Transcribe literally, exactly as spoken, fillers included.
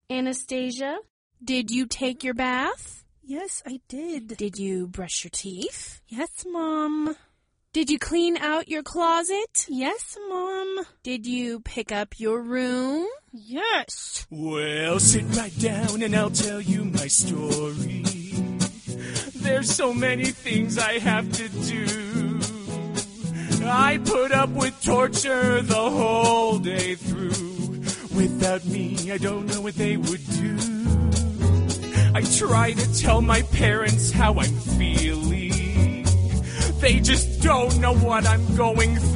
Anastasia, did you take your bath? Yes, I did. Did you brush your teeth? Yes, Mom. Did you clean out your closet? Yes, Mom. Did you pick up your room? Yes. Well, sit right down and I'll tell you my story. There's so many things I have to do. I put up with torture the whole day through. Without me, I don't know what they would do. I try to tell my parents how I'm feeling. They just don't know what I'm going through.